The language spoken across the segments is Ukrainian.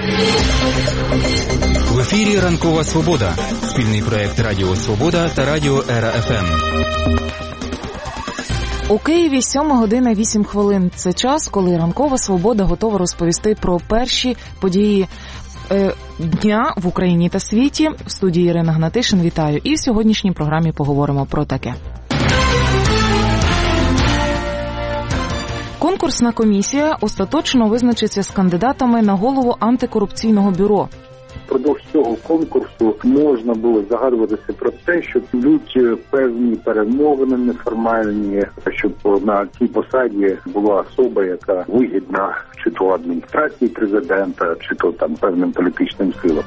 В ефірі «Ранкова Свобода» – спільний проєкт Радіо Свобода та Радіо Ера ФМ. У Києві 7 година 8 хвилин. Це час, коли «Ранкова Свобода» готова розповісти про перші події дня в Україні та світі. В студії Ірина Гнатишин, вітаю. І в сьогоднішній програмі поговоримо про таке. Конкурсна комісія остаточно визначиться з кандидатами на голову антикорупційного бюро. Впродовж цього конкурсу можна було загадуватися про те, що будуть певні перемовини неформальні, щоб на цій посаді була особа, яка вигідна чи то адміністрації президента, чи то там певним політичним силам.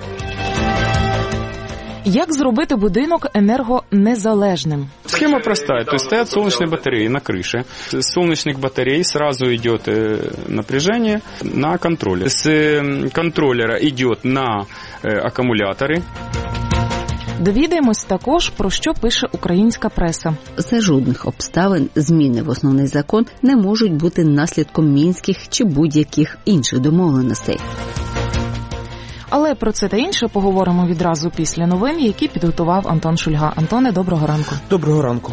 Як зробити будинок энергонезалежным? Схема простая. То есть стоят солнечные батареи на крыше. С солнечных батарей сразу идет напряжение на контроллер. С контроллера идет на аккумуляторы. Довідаємось також, про що пише українська преса. За жодних обставин зміни в основний закон не можуть бути наслідком мінських чи будь-яких інших домовленостей. Але про це та інше поговоримо відразу після новин, які підготував Антон Шульга. Антоне, доброго ранку. Доброго ранку.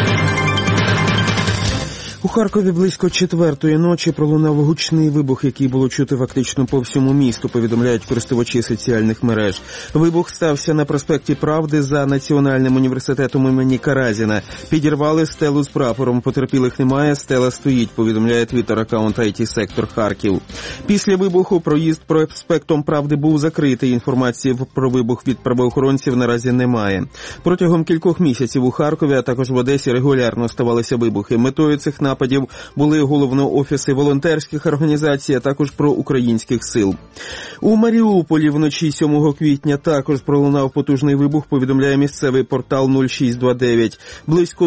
У Харкові близько 4-ї ночі пролунав гучний вибух, який було чути фактично по всьому місту, повідомляють користувачі соціальних мереж. Вибух стався на проспекті Правди за Національним університетом імені Каразіна. Підірвали стелу з прапором, потерпілих немає, стела стоїть, повідомляє твіттер-аккаунт IT-сектор Харків. Після вибуху проїзд проспектом Правди був закритий. Інформації про вибух від правоохоронців наразі немає. Протягом кількох місяців у Харкові, а також в Одесі регулярно ставалися вибухи. Метою цих нападів були головно офіси волонтерських організацій, а також проукраїнських сил. У Маріуполі вночі 7 квітня також пролунав потужний вибух, повідомляє місцевий портал 0629. Близько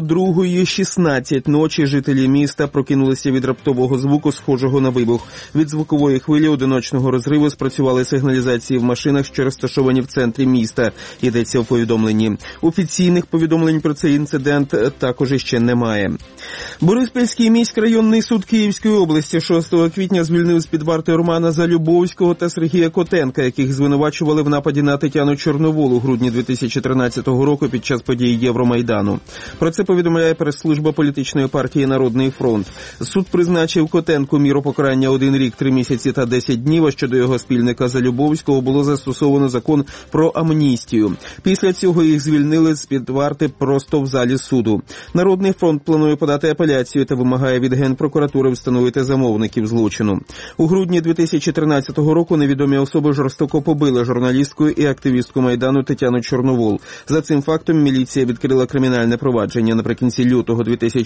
2:16 ночі жителі міста прокинулися від раптового звуку, схожого на вибух. Від звукової хвилі одиночного розриву спрацювали сигналізації в машинах, що розташовані в центрі міста, йдеться в повідомленні. Офіційних повідомлень про цей інцидент також іще немає. Бориспільський міськрайонний суд Київської області 6 квітня звільнив з-під варти Романа Залюбовського та Сергія Котенка, яких звинувачували в нападі на Тетяну Чорновол у грудні 2013 року під час подій Євромайдану. Про це повідомляє прес-служба політичної партії «Народний фронт». Суд призначив Котенку міру покарання 1 рік, 3 місяці та 10 днів, а щодо його спільника Залюбовського було застосовано закон про амністію. Після цього їх звільнили з-під варти просто в залі суду. «Народний фронт» планує подати апеляцію та вимагає від Генпрокуратури встановити замовників злочину. У грудні 2013 року невідомі особи жорстоко побили журналістку і активістку Майдану Тетяну Чорновол. За цим фактом міліція відкрила кримінальне провадження. Наприкінці лютого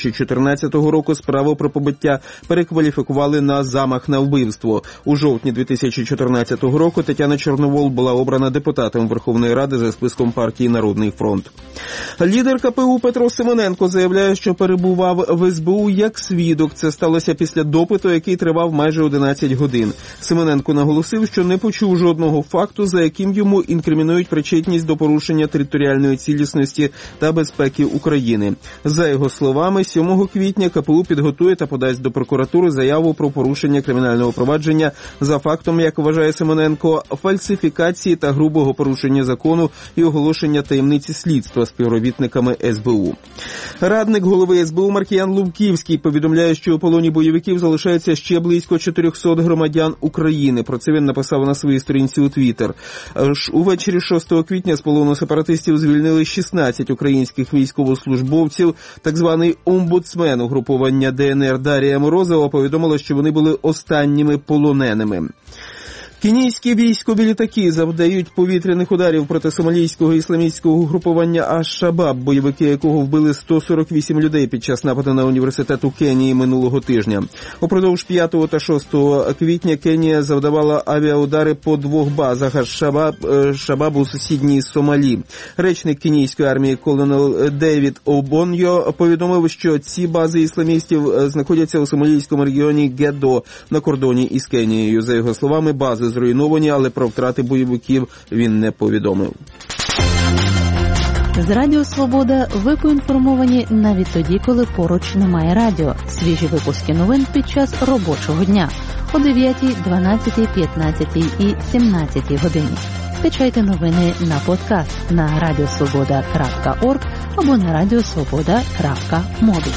2014 року справу про побиття перекваліфікували на замах на вбивство. У жовтні 2014 року Тетяна Чорновол була обрана депутатом Верховної Ради за списком партії «Народний фронт». Лідер КПУ Петро Симоненко заявляє, що перебував в СБУ як свідок. Це сталося після допиту, який тривав майже 11 годин. Симоненко наголосив, що не почув жодного факту, за яким йому інкримінують причетність до порушення територіальної цілісності та безпеки України. За його словами, 7 квітня КПУ підготує та подасть до прокуратури заяву про порушення кримінального провадження за фактом, як вважає Симоненко, фальсифікації та грубого порушення закону і оголошення таємниці слідства співробітниками СБУ. Радник голови СБУ Маркіян Лубківський повідомляє, що у полоні бойовиків залишається ще близько 400 громадян України. Про це він написав на своїй сторінці у Твіттер. Увечері 6 квітня з полону сепаратистів звільнили 16 українських військовослужбовців. Так званий омбудсмен угруповання ДНР Дарія Морозова повідомила, що вони були останніми полоненими. Кенійські військові літаки завдають повітряних ударів проти сомалійського ісламістського угрупування Аш-Шабаб, бойовики якого вбили 148 людей під час нападу на університет у Кенії минулого тижня. Упродовж 5 та 6 квітня Кенія завдавала авіаудари по 2 базах Аш-Шабаб у сусідній Сомалі. Речник кенійської армії колонел Девід Обоньо повідомив, що ці бази ісламістів знаходяться у сомалійському регіоні Гедо на кордоні із Кенією. За його словами, бази зруйновані, але про втрати бойовиків він не повідомив. З Радіо Свобода ви поінформовані навіть тоді, коли поруч немає радіо. Свіжі випуски новин під час робочого дня о 9, 12, 15 і 17 годині. Скачайте новини на подкаст на radiosvoboda.org або на radiosvoboda.mobi.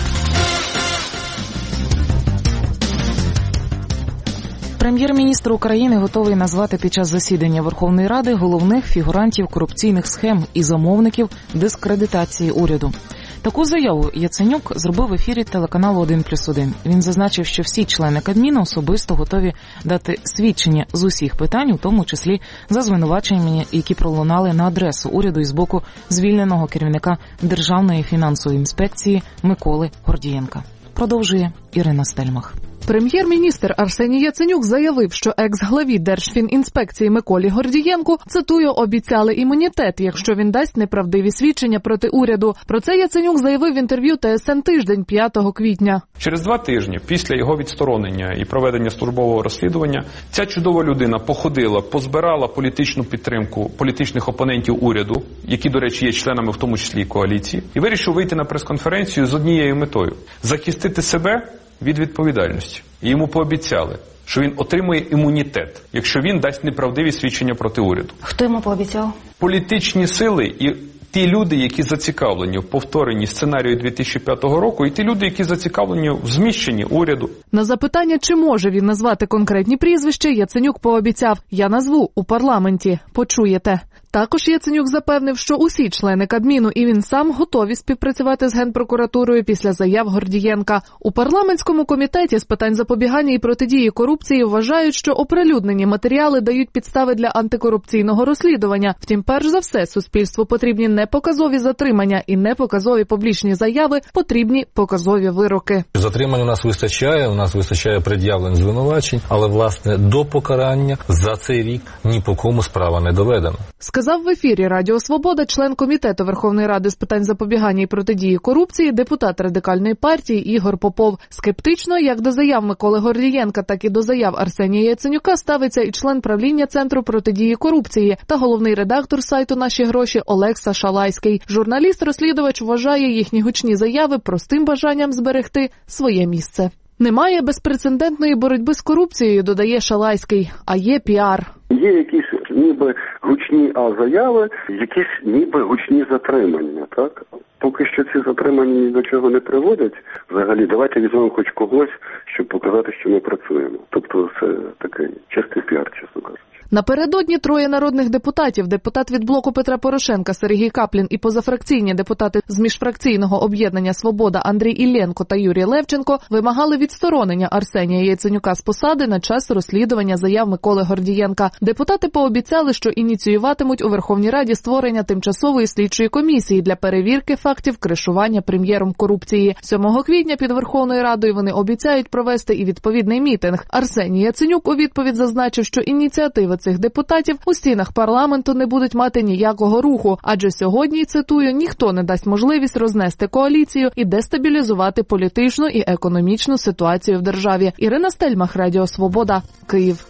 Прем'єр-міністр України готовий назвати під час засідання Верховної Ради головних фігурантів корупційних схем і замовників дискредитації уряду. Таку заяву Яценюк зробив в ефірі телеканалу 1+1. Він зазначив, що всі члени Кабміну особисто готові дати свідчення з усіх питань, у тому числі за звинуваченнями, які пролунали на адресу уряду із боку звільненого керівника Державної фінансової інспекції Миколи Гордієнка. Продовжує Ірина Стельмах. Прем'єр-міністр Арсеній Яценюк заявив, що екс-главі Держфінінспекції Миколі Гордієнку, цитую, обіцяли імунітет, якщо він дасть неправдиві свідчення проти уряду. Про це Яценюк заявив в інтерв'ю ТСН «Тиждень» 5 квітня. Через 2 тижні після його відсторонення і проведення службового розслідування ця чудова людина походила, позбирала політичну підтримку політичних опонентів уряду, які, до речі, є членами в тому числі коаліції, і вирішив вийти на прес-конференцію з однією метою – захистити себе від відповідальності. І йому пообіцяли, що він отримує імунітет, якщо він дасть неправдиві свідчення проти уряду. Хто йому пообіцяв? Політичні сили і ті люди, які зацікавлені в повторенні сценарію 2005 року, і ті люди, які зацікавлені в зміщенні уряду. На запитання, чи може він назвати конкретні прізвища, Яценюк пообіцяв: «Я назву у парламенті. Почуєте». Також Яценюк запевнив, що усі члени Кабміну і він сам готові співпрацювати з Генпрокуратурою після заяв Гордієнка. У парламентському комітеті з питань запобігання і протидії корупції вважають, що оприлюднені матеріали дають підстави для антикорупційного розслідування. Втім, перш за все, суспільству потрібні не показові затримання і не показові публічні заяви, потрібні показові вироки. Затримань у нас вистачає пред'явлень звинувачень, але, власне, до покарання за цей рік ні по кому справа не доведена. Сказав в ефірі Радіо Свобода член Комітету Верховної Ради з питань запобігання і протидії корупції, депутат Радикальної партії Ігор Попов. Скептично як до заяв Миколи Гордієнка, так і до заяв Арсенія Яценюка ставиться і член правління Центру протидії корупції та головний редактор сайту «Наші гроші» Олекса Шалайський. Журналіст-розслідувач вважає їхні гучні заяви простим бажанням зберегти своє місце. Немає безпрецедентної боротьби з корупцією, додає Шалайський, а є піар. Є якісь ніби гучні заяви, якісь ніби гучні затримання, так? Поки що ці затримання ні до чого не приводять. Взагалі, давайте візьмемо хоч когось, щоб показати, що ми працюємо. Тобто це такий чистий піар, чесно кажучи. Напередодні 3 народних депутатів, депутат від блоку Петра Порошенка Сергій Каплін і позафракційні депутати з міжфракційного об'єднання «Свобода» Андрій Іллєнко та Юрій Левченко вимагали відсторонення Арсенія Яценюка з посади на час розслідування заяв Миколи Гордієнка. Депутати пообіцяли, що ініціюватимуть у Верховній Раді створення тимчасової слідчої комісії для перевірки фактів кришування прем'єром корупції. 7 квітня під Верховною Радою вони обіцяють провести і відповідний мітинг. Арсеній Яценюк у відповідь зазначив, що ініціативи цих депутатів у стінах парламенту не будуть мати ніякого руху, адже сьогодні, цитую, ніхто не дасть можливість рознести коаліцію і дестабілізувати політичну і економічну ситуацію в державі. Ірина Стельмах, Радіо Свобода, Київ.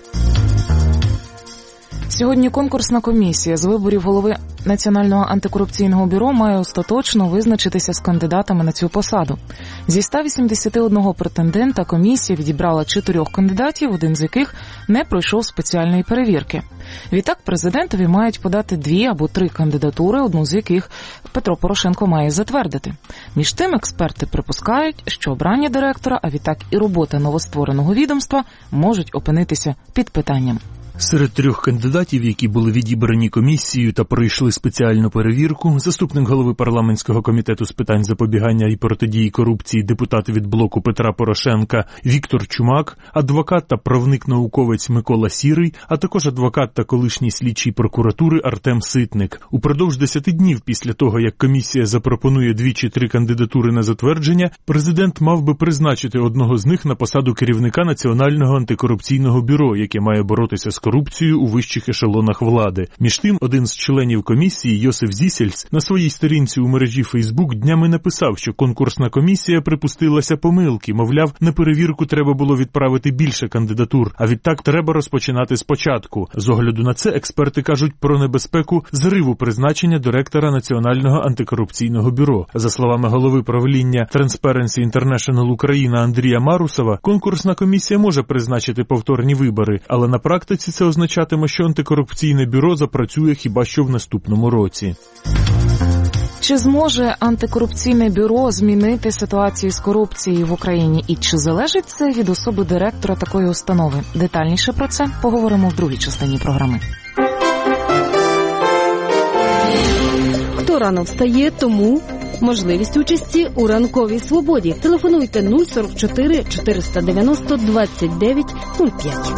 Сьогодні конкурсна комісія з виборів голови Національного антикорупційного бюро має остаточно визначитися з кандидатами на цю посаду. Зі 181 претендента комісія відібрала 4 кандидатів, один з яких не пройшов спеціальної перевірки. Відтак президентові мають подати 2 або 3 кандидатури, одну з яких Петро Порошенко має затвердити. Між тим експерти припускають, що обрання директора, а відтак і робота новоствореного відомства можуть опинитися під питанням. Серед 3 кандидатів, які були відібрані комісією та пройшли спеціальну перевірку, заступник голови парламентського комітету з питань запобігання і протидії корупції, депутат від блоку Петра Порошенка Віктор Чумак, адвокат та правник-науковець Микола Сірий, а також адвокат та колишній слідчий прокуратури Артем Ситник. Упродовж 10 днів після того, як комісія запропонує 2 чи 3 кандидатури на затвердження, президент мав би призначити одного з них на посаду керівника Національного антикорупційного бюро, яке має боротися з корупцією корупцією у вищих ешелонах влади. Між тим, один з членів комісії, Йосиф Зісельс, на своїй сторінці у мережі Facebook днями написав, що конкурсна комісія припустилася помилки, мовляв, на перевірку треба було відправити більше кандидатур, а відтак треба розпочинати спочатку. З огляду на це експерти кажуть про небезпеку зриву призначення директора Національного антикорупційного бюро. За словами голови правління Transparency International Україна Андрія Марусова, конкурсна комісія може призначити повторні вибори, але на практиці це означатиме, що антикорупційне бюро запрацює хіба що в наступному році. Чи зможе антикорупційне бюро змінити ситуацію з корупцією в Україні? І чи залежить це від особи директора такої установи? Детальніше про це поговоримо в другій частині програми. Хто рано встає, тому можливість участі у ранковій свободі. Телефонуйте 044 490 29 05.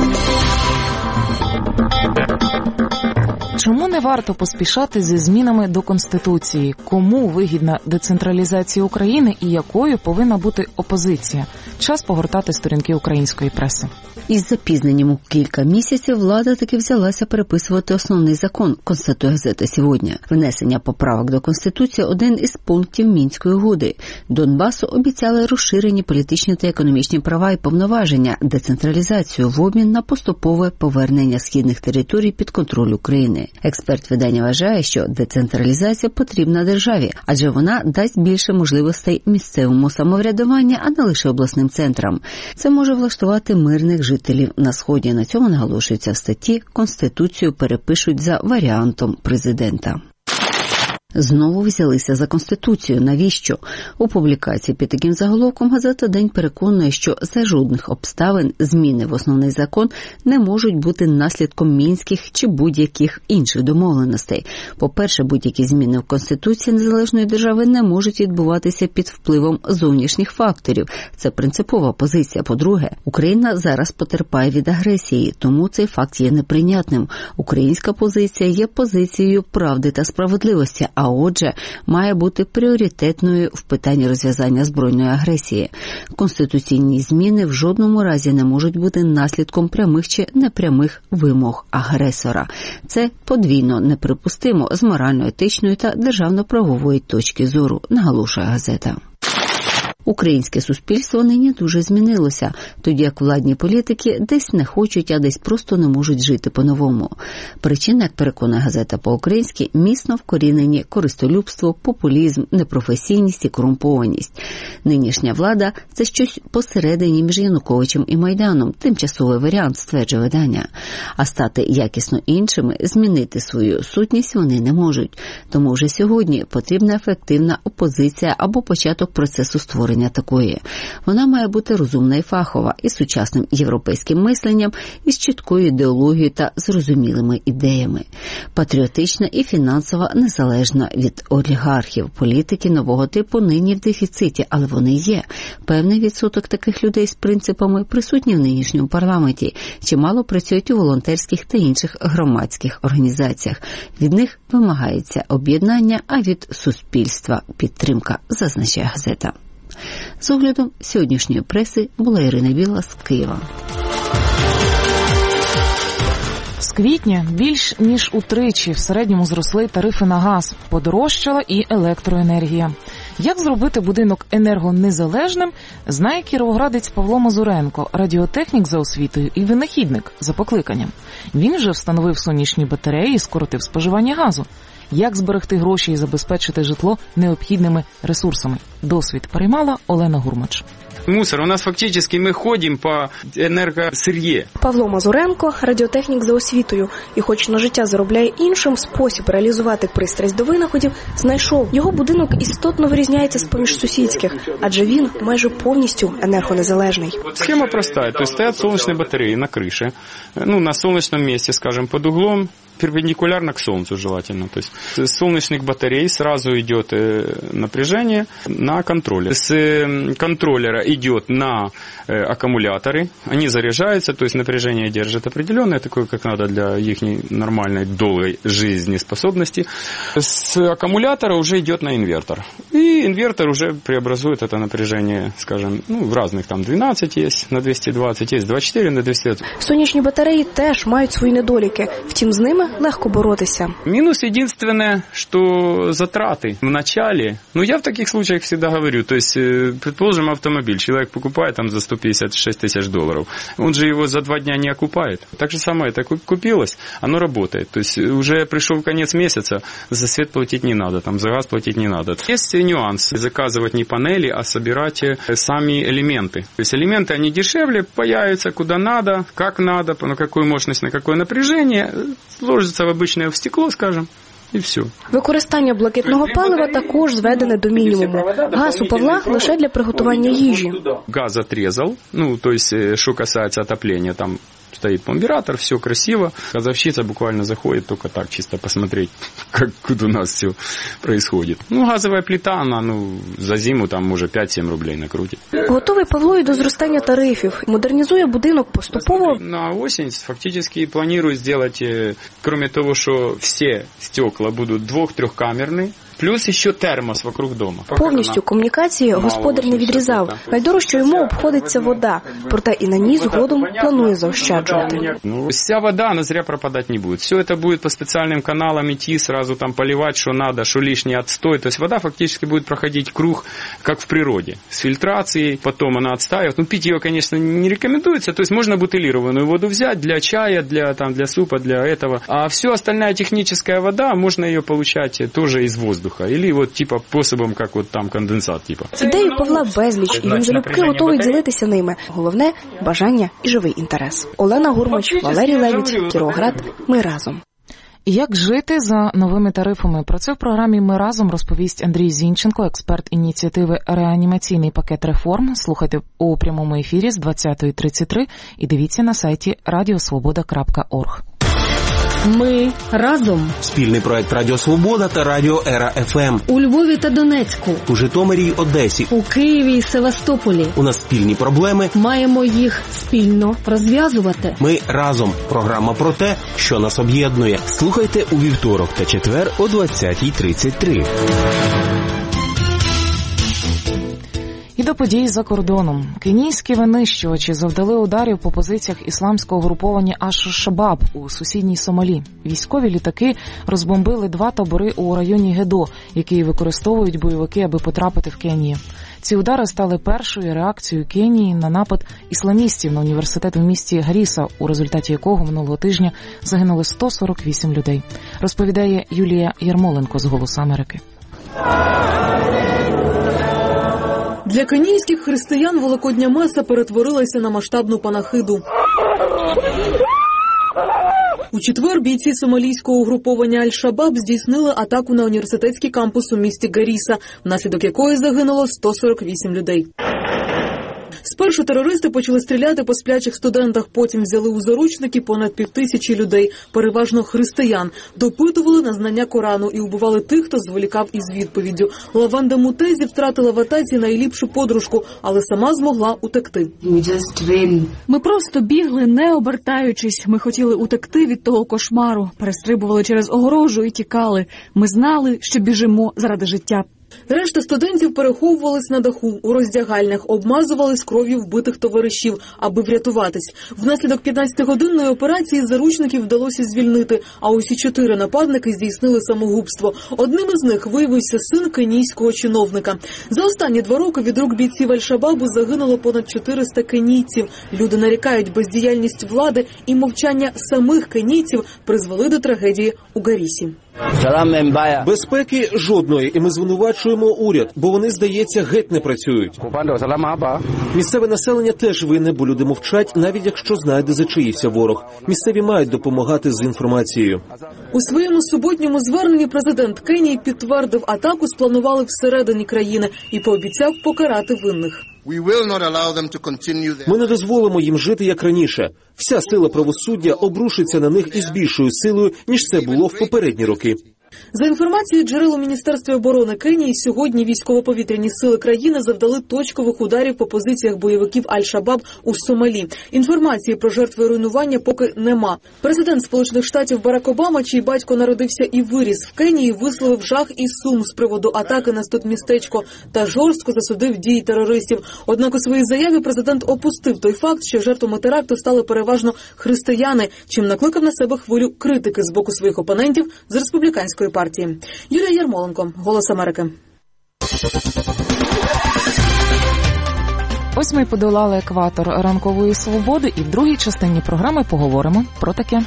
Чому не варто поспішати зі змінами до Конституції? Кому вигідна децентралізація України і якою повинна бути опозиція? Час погортати сторінки української преси. Із запізненням у кілька місяців влада таки взялася переписувати основний закон, констатує газета «Сьогодні». Внесення поправок до Конституції – один із пунктів Мінської угоди. Донбасу обіцяли розширені політичні та економічні права і повноваження, децентралізацію в обмін на поступове повернення східних територій під контроль України. Експерт видання вважає, що децентралізація потрібна державі, адже вона дасть більше можливостей місцевому самоврядуванню, а не лише обласним центрам. Це може влаштувати мирних жителів на Сході. На цьому наголошується в статті «Конституцію перепишуть за варіантом президента». Знову взялися за Конституцію. Навіщо? У публікації під таким заголовком газета «День» переконує, що за жодних обставин зміни в основний закон не можуть бути наслідком мінських чи будь-яких інших домовленостей. По-перше, будь-які зміни в Конституції незалежної держави не можуть відбуватися під впливом зовнішніх факторів. Це принципова позиція. По-друге, Україна зараз потерпає від агресії, тому цей факт є неприйнятним. Українська позиція є позицією правди та справедливості, а отже, має бути пріоритетною в питанні розв'язання збройної агресії. Конституційні зміни в жодному разі не можуть бути наслідком прямих чи непрямих вимог агресора. Це подвійно неприпустимо з морально-етичної та державно-правової точки зору, наголошує газета. Українське суспільство нині дуже змінилося, тоді як владні політики десь не хочуть, а десь просто не можуть жити по-новому. Причина, як переконує газета по-українськи, міцно вкорінені користолюбство, популізм, непрофесійність і корумпованість. Нинішня влада – це щось посередині між Януковичем і Майданом, тимчасовий варіант, стверджує видання. А стати якісно іншими, змінити свою сутність вони не можуть. Тому вже сьогодні потрібна ефективна опозиція або початок процесу створення такої. Вона має бути розумна і фахова, із сучасним європейським мисленням, із чіткою ідеологією та зрозумілими ідеями. Патріотична і фінансово незалежна від олігархів. Політики нового типу нині в дефіциті, але вони є. Певний відсоток таких людей з принципами присутні в нинішньому парламенті, чимало працюють у волонтерських та інших громадських організаціях. Від них вимагається об'єднання, а від суспільства підтримка, зазначає газета. З оглядом сьогоднішньої преси була Ірина Біла з Києва. З квітня більш ніж утричі в середньому зросли тарифи на газ, подорожчала і електроенергія. Як зробити будинок енергонезалежним, знає кіровоградець Павло Мазуренко, радіотехнік за освітою і винахідник за покликанням. Він вже встановив сонячні батареї і скоротив споживання газу. Як зберегти гроші і забезпечити житло необхідними ресурсами? Досвід переймала Олена Гурмач. Мусор. У нас фактически мы ходим по енергосир'є. Павло Мазуренко – радіотехнік за освітою. І хоч на життя заробляє іншим, спосіб реалізувати пристрасть до винаходів знайшов. Його будинок істотно вирізняється з-поміж сусідських, адже він майже повністю енергонезалежний. Схема проста. То есть стоят солнечные батареи на крыше, на солнечном месте, скажем, под углом перпендикулярно к Солнцу желательно. То есть с солнечных батарей сразу идет напряжение на контроллер. С контроллера идет на аккумуляторы, они заряжаются, то есть напряжение держит определенное, такое, как надо для их нормальной долгой жизнеспособности. С аккумулятора уже идет на инвертор. И инвертор уже преобразует это напряжение, скажем, в разных, там 12 есть на 220, есть 24 на 220. Сонячні батареї теж мають свої недоліки, втім з ними легко боротися. Минус единственное, что затраты в начале, я в таких случаях всегда говорю, то есть, предположим, автомобиль, человек покупает там за 156 тысяч долларов, он же его за 2 дня не окупает. Так же самое, это купилось, оно работает, то есть уже пришел конец месяца, за свет платить не надо, там за газ платить не надо. Есть нюанс, заказывать не панели, а собирать сами элементы. То есть элементы, они дешевле, появятся куда надо, как надо, на какую мощность, на какое напряжение, ложится в обычное стекло, скажем, і все. Використання блакитного палива також зведене до мінімуму. Газ у Павла лише для приготування їжі. Газ отрезал, то есть, что касается отопления, там стоит пломбиратор, все красиво. Газовщица буквально заходит только так, чисто посмотреть, как у нас все происходит. Газовая плита, она, за зиму там може 5-7 рублей накрутить. Готовий Павло і до зростання тарифів. Модернізує будинок поступово. На осень фактически планирую сделать, кроме того, что все стекла будут 2-3камерные, плюс ще термос вокруг дома. Повністю комунікації господар не відрізав. Найдорожче йому обходиться вода, проте і на ній згодом планує заощаджувати. Вся вода, она зря пропадать не будет. Все это будет по специальным каналам идти, сразу там поливать, что надо, что лишний отстой. То есть вода фактически будет проходить круг, как в природе. С фильтрацией, потом она отстаивает. Пить ее, конечно, не рекомендуется. То есть можно бутилированную воду взять для чая, для супа, для этого. А все остальная техническая вода, можно ее получать тоже из воздуха. Или способом, як там конденсат. Ідеї Павла безліч, і він залюбки готовий ділитися ними. Головне – бажання і живий інтерес. Олена Гурмач, Валерій Левіт, Кіровоград. Ми разом. Як жити за новими тарифами? Про це в програмі «Ми разом» розповість Андрій Зінченко, експерт ініціативи «Реанімаційний пакет реформ». Слухайте у прямому ефірі з 20:33 і дивіться на сайті radiosvoboda.org. Ми разом. Спільний проект Радіо Свобода та Радіо Ера ФМ. У Львові та Донецьку. У Житомирі й Одесі. У Києві й Севастополі. У нас спільні проблеми. Маємо їх спільно розв'язувати. Ми разом. Програма про те, що нас об'єднує. Слухайте у вівторок та четвер о 20:33. І до подій за кордоном. Кенійські винищувачі завдали ударів по позиціях ісламського угруповання Аш-Шабаб у сусідній Сомалі. Військові літаки розбомбили 2 табори у районі Гедо, які використовують бойовики, аби потрапити в Кенію. Ці удари стали першою реакцією Кенії на напад ісламістів на університет в місті Гаріса, у результаті якого минулого тижня загинули 148 людей. Розповідає Юлія Ярмоленко з «Голосу Америки». Для кенійських християн Великодня Меса перетворилася на масштабну панахиду. У четвер бійці сомалійського угруповання Аль-Шабаб здійснили атаку на університетський кампус у місті Гаріса, внаслідок якої загинуло 148 людей. Спершу терористи почали стріляти по сплячих студентах, потім взяли у заручники понад 5000 людей, переважно християн, допитували на знання Корану і убивали тих, хто зволікав із відповіддю. Лаванда Мутезі втратила в атаці найліпшу подружку, але сама змогла утекти. Ми просто бігли, не обертаючись. Ми хотіли утекти від того кошмару, перестрибували через огорожу і тікали. Ми знали, що біжимо заради життя. Решта студентів переховувались на даху, у роздягальнях, обмазувались кров'ю вбитих товаришів, аби врятуватись. Внаслідок 15-годинної операції заручників вдалося звільнити, а усі 4 нападники здійснили самогубство. Одним із них виявився син кенійського чиновника. За останні 2 роки від рук бійців Аль-Шабабу загинуло понад 400 кенійців. Люди нарікають, бездіяльність влади і мовчання самих кенійців призвели до трагедії у Гарісі. Безпеки жодної, і ми звинувачуємо уряд, бо вони, здається, геть не працюють. Місцеве населення теж винне, бо люди мовчать, навіть якщо знають, де зачаївся ворог. Місцеві мають допомагати з інформацією. У своєму суботньому зверненні президент Кенії підтвердив, атаку спланували всередині країни і пообіцяв покарати винних. Ми не дозволимо їм жити як раніше. Вся сила правосуддя обрушиться на них із більшою силою, ніж це було в попередні роки. За інформацією джерел у Міністерстві оборони Кенії, сьогодні військово-повітряні сили країни завдали точкових ударів по позиціях бойовиків Аль-Шабаб у Сомалі. Інформації про жертви і руйнування поки нема. Президент Сполучених Штатів Барак Обама, чий батько народився і виріс в Кенії, висловив жах і сум з приводу атаки на студмістечко та жорстко засудив дії терористів. Однак у своїй заяві президент опустив той факт, що жертвами теракту стали переважно християни, чим накликав на себе хвилю критики з боку своїх опонентів з республіканської партії. Юлія Ярмоленко, «Голос Америки». Ось ми подолали екватор ранкової свободи, і в другій частині програми поговоримо про таке.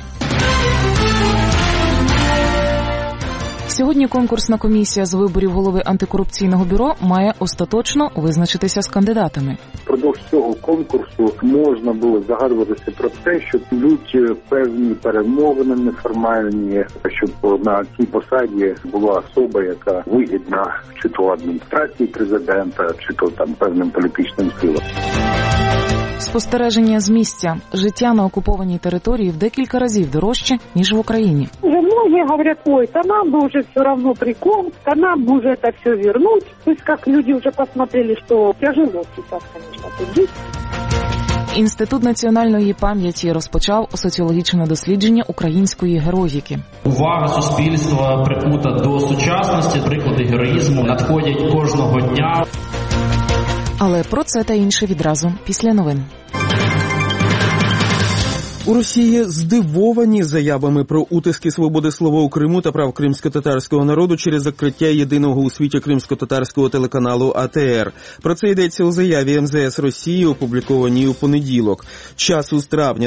Сьогодні конкурсна комісія з виборів голови антикорупційного бюро має остаточно визначитися з кандидатами. Впродовж цього конкурсу можна було загадуватися про те, що будуть певні перемовини неформальні, щоб на цій посаді була особа, яка вигідна чи то адміністрації президента, чи то там певним політичним силам. Спостереження з місця. Життя на окупованій території в декілька разів дорожче, ніж в Україні. Уже многие говорят, ой, то нам бы уже все равно приком, то нам бы уже это все вернуть. То есть как люди уже посмотрели, что тяжело сейчас, конечно, тут жить. Інститут національної пам'яті розпочав соціологічне дослідження української героїки. Увага суспільства прикута до сучасності, приклади героїзму надходять кожного дня. Але про це та інше відразу після новин. У Росії здивовані заявами про утиски свободи слова у Криму та прав кримсько-татарського народу через закриття єдиного у світі кримсько-татарського телеканалу АТР. Про це йдеться у заяві МЗС Росії, опублікованій у понеділок. Часу з травня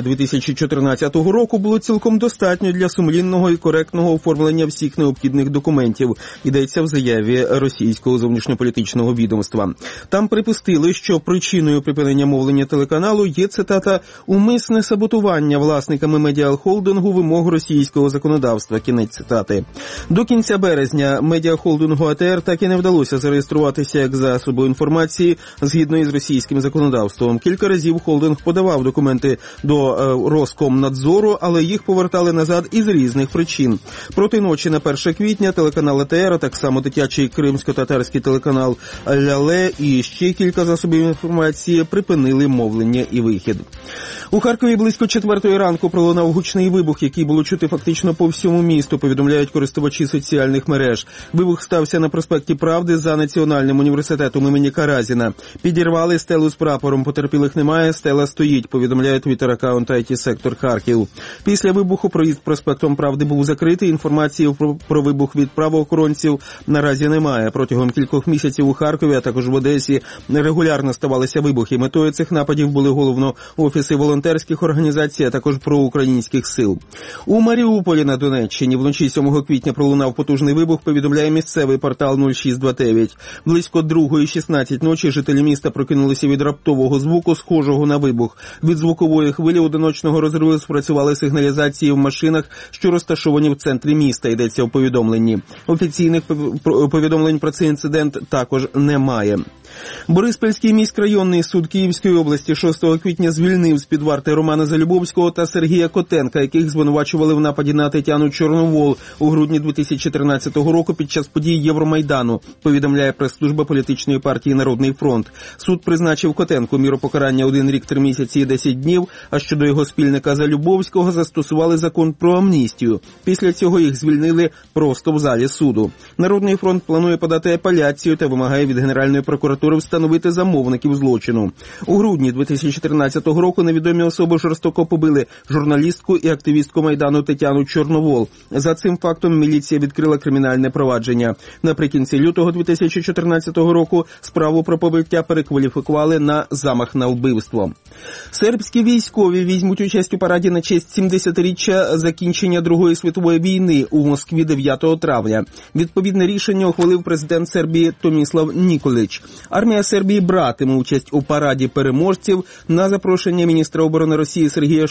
2014 року було цілком достатньо для сумлінного і коректного оформлення всіх необхідних документів, йдеться в заяві російського зовнішньополітичного відомства. Там припустили, що причиною припинення мовлення телеканалу є, цитата, «умисне саботування власниками медіахолдингу вимог російського законодавства». Кінець цитати. До кінця березня медіахолдингу АТР так і не вдалося зареєструватися як засобу інформації згідно із російським законодавством. Кілька разів холдинг подавав документи до Роскомнадзору, але їх повертали назад із різних причин. Проти ночі на 1 квітня телеканал АТР, а так само дитячий кримсько-татарський телеканал Ляле і ще кілька засобів інформації припинили мовлення і вихід. У Харкові близько 4 ранку пролунав гучний вибух, який було чути фактично по всьому місту, повідомляють користувачі соціальних мереж. Вибух стався на проспекті Правди за Національним університетом імені Каразіна. Підірвали стелу з прапором, потерпілих немає, стела стоїть, повідомляє твіттер-аккаунт IT-сектор Харків. Після вибуху проїзд проспектом Правди був закритий, інформації про вибух від правоохоронців наразі немає. Протягом кількох місяців у Харкові, а також в Одесі регулярно ставалися вибухи. Метою цих нападів були головно офіси волонтерських організацій, а також проукраїнських сил. У Маріуполі на Донеччині вночі 7 квітня пролунав потужний вибух, повідомляє місцевий портал 0629. Близько 2:16 ночі жителі міста прокинулися від раптового звуку, схожого на вибух. Від звукової хвилі одиночного розриву спрацювали сигналізації в машинах, що розташовані в центрі міста, йдеться у повідомленні. Офіційних повідомлень про цей інцидент також немає. Бориспільський міськрайонний суд Київської області 6 квітня звільнив з-під варти Романа Залюбовського та Сергія Котенка, яких звинувачували в нападі на Тетяну Чорновол у грудні 2014 року під час подій Євромайдану, повідомляє прес-служба політичної партії «Народний фронт». Суд призначив Котенку міру покарання 1 рік 3 місяці і 10 днів, а щодо його спільника Залюбовського застосували закон про амністію. Після цього їх звільнили просто в залі суду. «Народний фронт» планує подати апеляцію та вимагає від Генеральної прокуратури встановити замовників злочину. У грудні 2014 року невідомі особи жорстоко побили журналістку і активістку Майдану Тетяну Чорновол. За цим фактом міліція відкрила кримінальне провадження. Наприкінці лютого 2014 року справу про побиття перекваліфікували на замах на вбивство. Сербські військові візьмуть участь у параді на честь 70-річчя закінчення Другої світової війни у Москві 9 травня. Відповідне рішення ухвалив президент Сербії Томіслав Ніколич. Армія Сербії братиме участь у параді переможців на запрошення міністра оборони Росії Сергія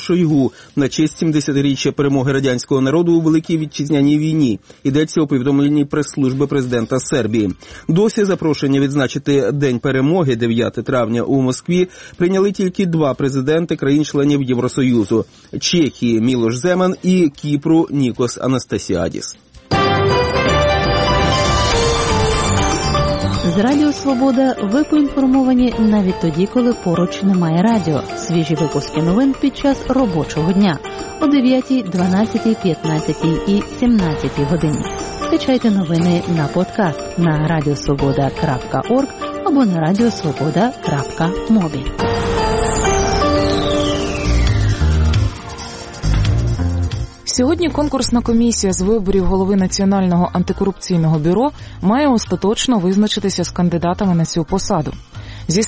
Шойгу на честь 70-річчя перемоги радянського народу у Великій Вітчизняній війні. Йдеться у повідомленні прес-служби президента Сербії. Досі запрошення відзначити День перемоги 9 травня у Москві прийняли тільки два президенти країн-членів Євросоюзу – Чехії Мілош Земан і Кіпру Нікос Анастасіадіс. З Радіо Свобода ви поінформовані навіть тоді, коли поруч немає радіо. Свіжі випуски новин під час робочого дня о 9, 12, 15 і 17 годині. Скачайте новини на подкаст на radiosvoboda.org або на radiosvoboda.mobi. Сьогодні конкурсна комісія з виборів голови Національного антикорупційного бюро має остаточно визначитися з кандидатами на цю посаду. Зі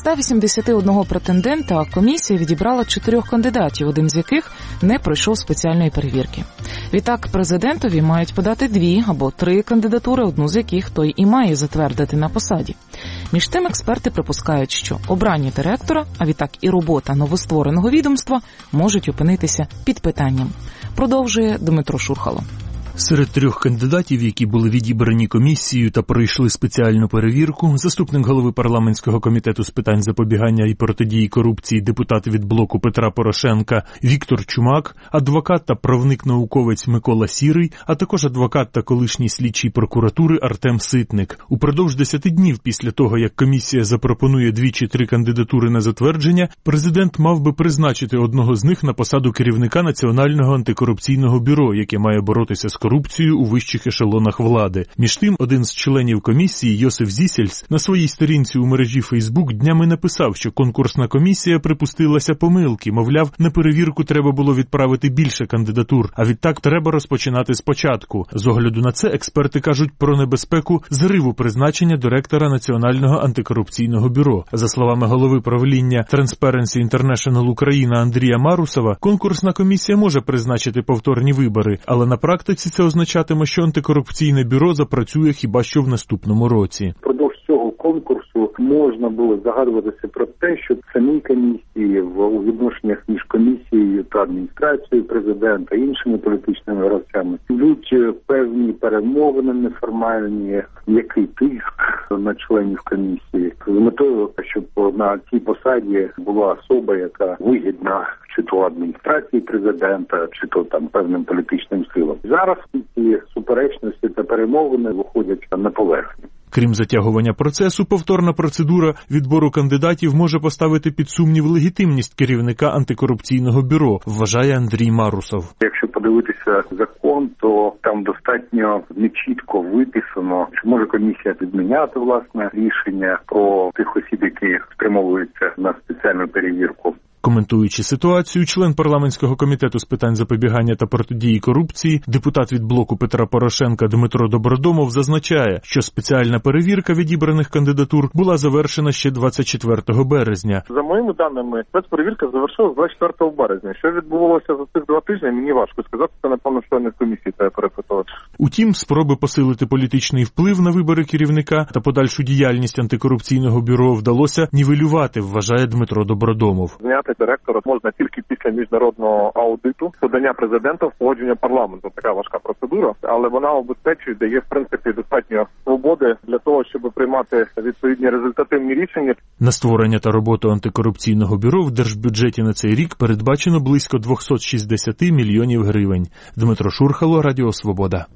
181 претендента комісія відібрала 4 кандидатів, один з яких не пройшов спеціальної перевірки. Відтак президентові мають подати 2 або 3 кандидатури, одну з яких той і має затвердити на посаді. Між тим експерти припускають, що обрання директора, а відтак і робота новоствореного відомства можуть опинитися під питанням. Продовжує Дмитро Шурхало. Серед 3 кандидатів, які були відібрані комісією та пройшли спеціальну перевірку, заступник голови парламентського комітету з питань запобігання і протидії корупції, депутат від блоку Петра Порошенка Віктор Чумак, адвокат та правник-науковець Микола Сірий, а також адвокат та колишній слідчий прокуратури Артем Ситник. Упродовж 10 днів після того, як комісія запропонує 2 чи 3 кандидатури на затвердження, президент мав би призначити одного з них на посаду керівника Національного антикорупційного бюро, яке має боротися з корупцію у вищих ешелонах влади. Між тим, один з членів комісії, Йосиф Зісельс, на своїй сторінці у мережі Фейсбук днями написав, що конкурсна комісія припустилася помилки, мовляв, на перевірку треба було відправити більше кандидатур, а відтак треба розпочинати спочатку. З огляду на це експерти кажуть про небезпеку зриву призначення директора Національного антикорупційного бюро. За словами голови правління Transparency International Україна Андрія Марусова, конкурсна комісія може призначити повторні вибори, але на практиці це означатиме, що антикорупційне бюро запрацює хіба що в наступному році. Впродовж цього конкурсу можна було загадуватися про те, що в самій комісії, у відношеннях між комісією та адміністрацією президента, іншими політичними гравцями, йдуть певні перемовини неформальні, який тиск на членів комісії, з метою, щоб на цій посаді була особа, яка вигідна чи то адміністрації президента, чи то там певним політичним силам. Зараз ці суперечності та перемовини виходять на поверхню. Крім затягування процесу, повторна процедура відбору кандидатів може поставити під сумнів легітимність керівника антикорупційного бюро, вважає Андрій Марусов. Якщо подивитися закон, то там достатньо нечітко виписано, чи може комісія відміняти власне рішення про тих осіб, які спрямовуються на спеціальну перевірку. Коментуючи ситуацію, член парламентського комітету з питань запобігання та протидії корупції, депутат від блоку Петра Порошенка Дмитро Добродомов зазначає, що спеціальна перевірка відібраних кандидатур була завершена ще 24 березня. За моїми даними, спецперевірка завершилась 24 березня. Що відбувалося за цих 2 тижні, мені важко сказати, це, напевно, члени комісії треба перепитувати. Утім, спроби посилити політичний вплив на вибори керівника та подальшу діяльність антикорупційного бюро вдалося нівелювати, вважає Дмитро Добродомов. Зняти директора можна тільки після міжнародного аудиту, подання президента, погодження парламенту. Така важка процедура, але вона обезпечує, дає, в принципі, достатньо свободи для того, щоб приймати відповідні результативні рішення. На створення та роботу антикорупційного бюро в держбюджеті на цей рік передбачено близько 260 мільйонів гривень. Дмитро Шурхало, Радіо Свобода.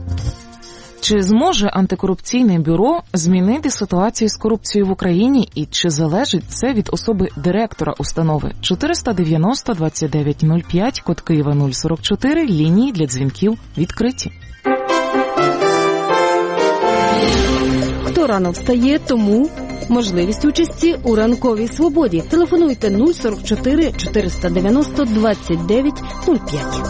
Чи зможе антикорупційне бюро змінити ситуацію з корупцією в Україні і чи залежить це від особи директора установи? 490-2905, код Києва 044, лінії для дзвінків відкриті. Хто рано встає, тому можливість участі у ранковій свободі. Телефонуйте 044 490 2905.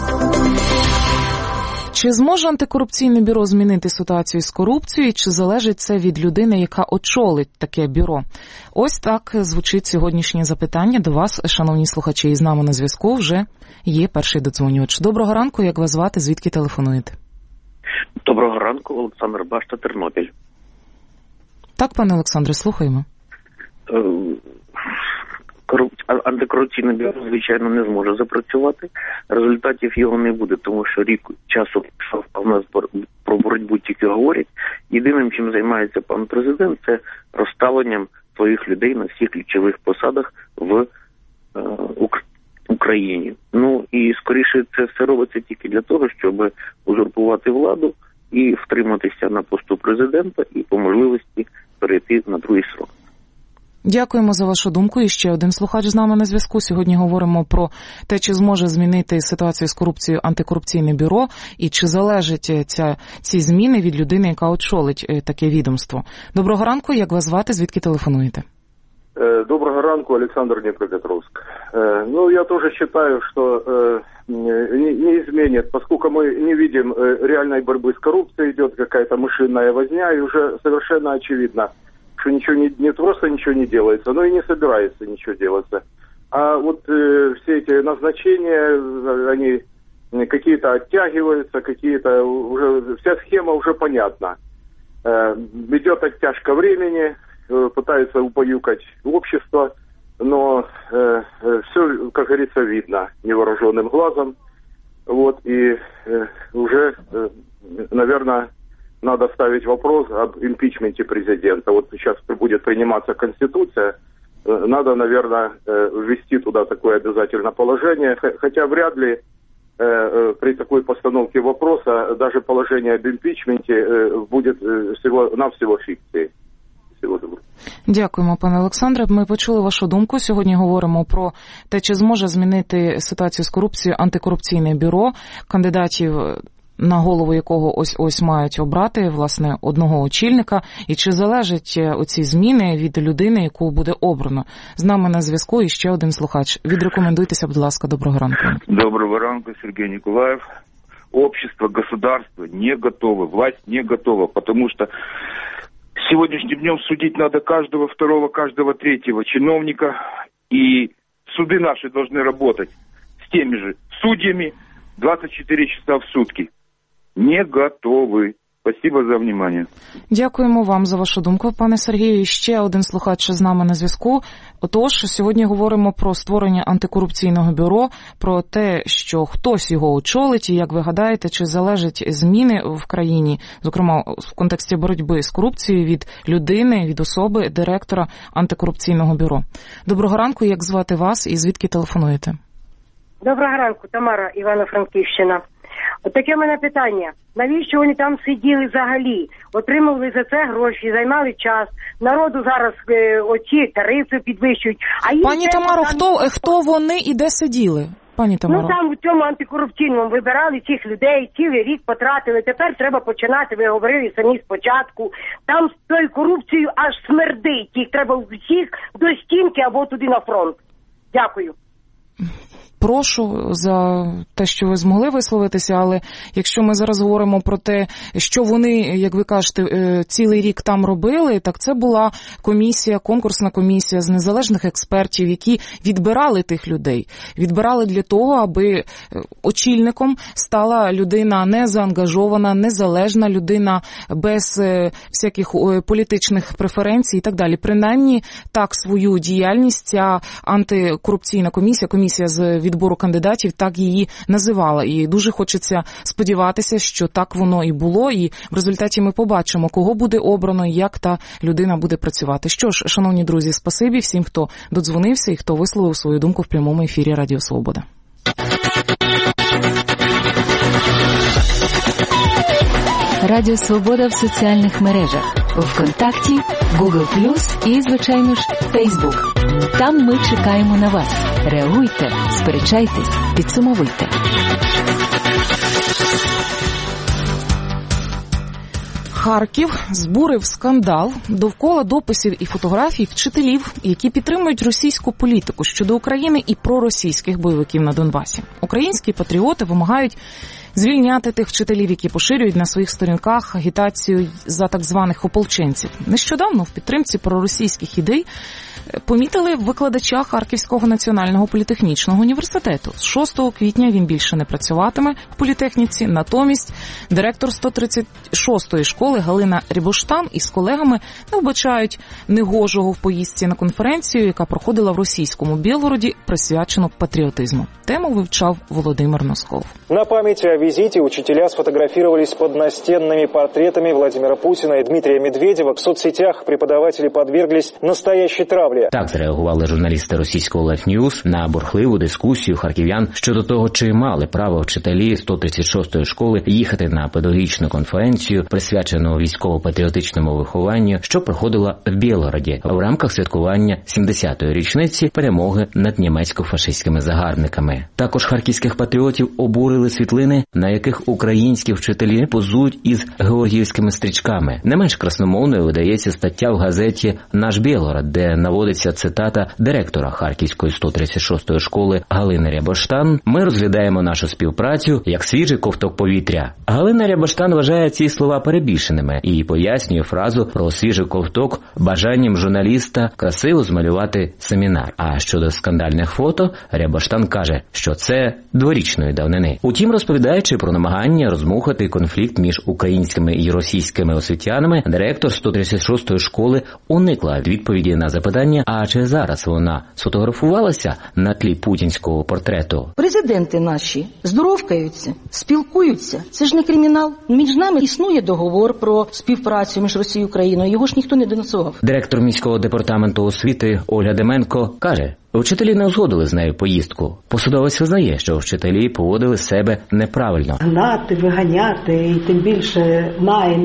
Чи зможе антикорупційне бюро змінити ситуацію з корупцією, чи залежить це від людини, яка очолить таке бюро? Ось так звучить сьогоднішнє запитання до вас, шановні слухачі, і з нами на зв'язку вже є перший додзвонювач. Доброго ранку, як вас звати, звідки телефонуєте? Доброго ранку, Олександр Башта, Тернопіль. Так, пане Олександре, слухаємо. антикорупційне бюро, звичайно, не зможе запрацювати. Результатів його не буде, тому що рік часу пішов, а в нас про боротьбу тільки говорять. Єдиним, чим займається пан президент, це розставленням своїх людей на всіх ключових посадах в Україні. Ну і скоріше це все робиться тільки для того, щоб узурпувати владу і втриматися на посту президента і по можливості перейти на другий срок. Дякуємо за вашу думку. І ще один слухач з нами на зв'язку. Сьогодні говоримо про те, чи зможе змінити ситуацію з корупцією антикорупційне бюро, і чи залежать ці зміни від людини, яка очолить таке відомство. Доброго ранку, як вас звати, звідки телефонуєте? Доброго ранку, Александр, Днепропетровск. Я тоже считаю, что не изменит, поскольку мы не видим реальной борьбы с коррупцией, идет какая-то мышиная возня, и уже совершенно очевидно, что ничего не просто ничего не делается, но и не собирается ничего делаться. А вот все эти назначения, они какие-то оттягиваются, какие-то уже, вся схема уже понятна. Идет оттяжка времени, пытаются убаюкать общество, но все, как говорится, видно невооруженным глазом. Вот, и уже, наверное, надо ставить вопрос об импичменте президента. Вот сейчас будет приниматься Конституция, надо, наверное, ввести туда такое обязательное положение, хотя вряд ли при такой постановке вопроса даже положение об импичменте будет всего-навсего фикцией. Дякуємо, пане Олександре. Ми почули вашу думку. Сьогодні говоримо про те, чи зможе змінити ситуацію з корупцією антикорупційне бюро, кандидатів, на голову якого ось мають обрати, власне, одного очільника, і чи залежать оці зміни від людини, яку буде обрано. З нами на зв'язку і ще один слухач. Відрекомендуйтеся, будь ласка, доброго ранку. Доброго ранку, Сергей Николаев. Общество, государство не готовы, власть не готова, потому что сегодняшним днем судить надо каждого второго, каждого третьего чиновника, и суды наши должны работать с теми же судьями 24 часа в сутки. Не готовы. Спасибо за внимание. Дякуємо вам за вашу думку, пане Сергію. І ще один слухач з нами на зв'язку. Отож, сьогодні говоримо про створення антикорупційного бюро, про те, що хтось його очолить, і як ви гадаєте, чи залежать зміни в країні, зокрема в контексті боротьби з корупцією, від людини, від особи, директора антикорупційного бюро. Доброго ранку, як звати вас і звідки телефонуєте? Доброго ранку, Тамара, Івано-Франківщина. От таке в мене питання. Навіщо вони там сиділи взагалі? Отримували за це гроші, займали час. Народу зараз оці тарифи підвищують. Пані Тамаро, хто вони і де сиділи? Пані Тамаро. Там у цьому антикорупційному вибирали цих людей, цілий рік потратили. Тепер треба починати, ви говорили самі спочатку. Там з тою корупцією аж смердить. Їх треба всіх до стінки або туди на фронт. Дякую. Прошу за те, що ви змогли висловитися, але якщо ми зараз говоримо про те, що вони, як ви кажете, цілий рік там робили, так це була комісія, конкурсна комісія з незалежних експертів, які відбирали тих людей. Відбирали для того, аби очільником стала людина незаангажована, незалежна людина, без всяких політичних преференцій і так далі. Принаймні, так свою діяльність ця антикорупційна комісія, комісія з відбору кандидатів, так її називала. І дуже хочеться сподіватися, що так воно і було, і в результаті ми побачимо, кого буде обрано і як та людина буде працювати. Що ж, шановні друзі, спасибі всім, хто додзвонився і хто висловив свою думку в прямому ефірі Радіо Свобода. Радіо Свобода в соціальних мережах. ВКонтакті, Google+, і, звичайно ж, Facebook. Там ми чекаємо на вас. Реагуйте, сперечайтесь, підсумовуйте. Харків збурив скандал довкола дописів і фотографій вчителів, які підтримують російську політику щодо України і проросійських бойовиків на Донбасі. Українські патріоти вимагають звільняти тих вчителів, які поширюють на своїх сторінках агітацію за так званих ополченців. Нещодавно в підтримці проросійських ідей помітили викладача Харківського національного політехнічного університету. З 6 квітня він більше не працюватиме в політехніці, натомість директор 136-ї школи школи Галина Рябоштан із колегами не вбачають негожого в поїздці на конференцію, яка проходила в російському Білгороді, присвячену патріотизму. Тему вивчав Володимир Носков. На пам'ять о візиті учителя сфотографировались под настенными портретами Владимира Путина и Дмитрия Медведева. В соцсетях преподаватели подверглись настоящей травле. Так зреагували журналісти російського Life News на бурхливу дискусію харків'ян щодо того, чи мали право вчителі 136-ї школи їхати на педагогічну конференцію, присвячену військово-патріотичному вихованню, що проходила в Білгороді в рамках святкування 70-ї річниці перемоги над німецько-фашистськими загарбниками. Також харківських патріотів обурили світлини, на яких українські вчителі позують із георгіївськими стрічками. Не менш красномовною видається стаття в газеті «Наш Білгород», де наводиться цитата директора Харківської 136-ї школи Галини Рябоштан: «Ми розглядаємо нашу співпрацю як свіжий ковток повітря». Галина Рябоштан вважає ці слова перебільшеними і пояснює фразу про свіжий ковток бажанням журналіста красиво змалювати семінар. А щодо скандальних фото, Рябоштан каже, що це дворічної давнини. Утім, розповідаючи про намагання розмухати конфлікт між українськими і російськими освітянами, директор 136-ї школи уникла від відповіді на запитання, а чи зараз вона сфотографувалася на тлі путінського портрету. Президенти наші здоровкаються, спілкуються. Це ж не кримінал. Між нами існує договор про співпрацю між Росією і Україною. Його ж ніхто не денонсував. Директор міського департаменту освіти Ольга Деменко каже, вчителі не узгодили з нею поїздку. Посадовець визнає, що вчителі поводили себе неправильно. Гнати, виганяти і тим більше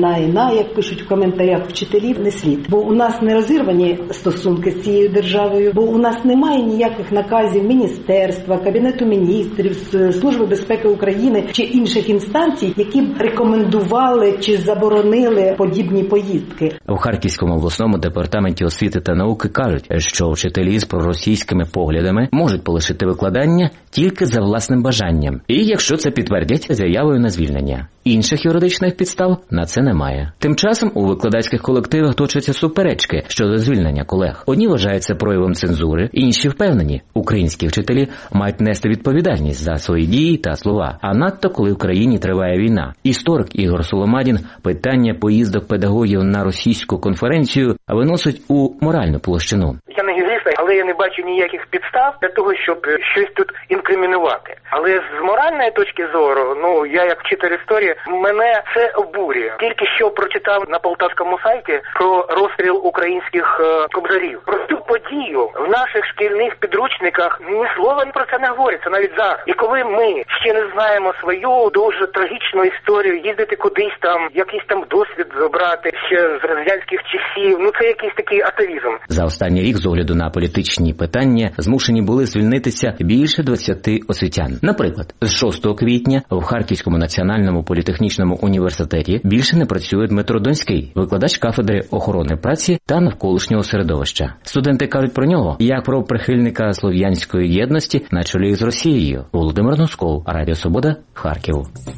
як пишуть в коментарях вчителів, не слід. Бо у нас не розірвані стосунки з цією державою, бо у нас немає ніяких наказів Міністерства, Кабінету міністрів, Служби безпеки України чи інших інстанцій, які б рекомендували чи заборонили подібні поїздки. У Харківському обласному департаменті освіти та науки кажуть, що вчителі з проросійськими поглядами можуть полишити викладання тільки за власним бажанням. І якщо це підтвердять заявою на звільнення. Інших юридичних підстав на це немає. Тим часом у викладацьких колективах точаться суперечки щодо звільнення колег. Одні вважають це проявом цензури, інші впевнені, українські вчителі мають нести відповідальність за свої дії та слова. А надто, коли в країні триває війна. Історик Ігор Соломадін питання поїздок педагогів на російську конференцію виносить у моральну площину. Я не юрист, але я не бачу ніяких підстав для того, щоб щось тут інкримінувати. Але з моральної точки зору, я як вчитель історії, мене це обурює. Тільки що прочитав на полтавському сайті про розстріл українських кобзарів. Про цю подію в наших шкільних підручниках ні слова про це не говориться навіть зараз. І коли ми ще не знаємо свою дуже трагічну історію, їздити кудись там, якийсь там досвід брати ще з радянських часів, це якийсь такий атавізм. За останній рік, з огляду на політичні питання, змушені були звільнитися більше 20 освітян. Наприклад, з 6 квітня в Харківському національному політехнічному університеті більше не працює Дмитро Донський, викладач кафедри охорони праці та навколишнього середовища. Студенти кажуть про нього як про прихильника слов'янської єдності на чолі з Росією. Володимир Носков, Радіо Свобода, Харків.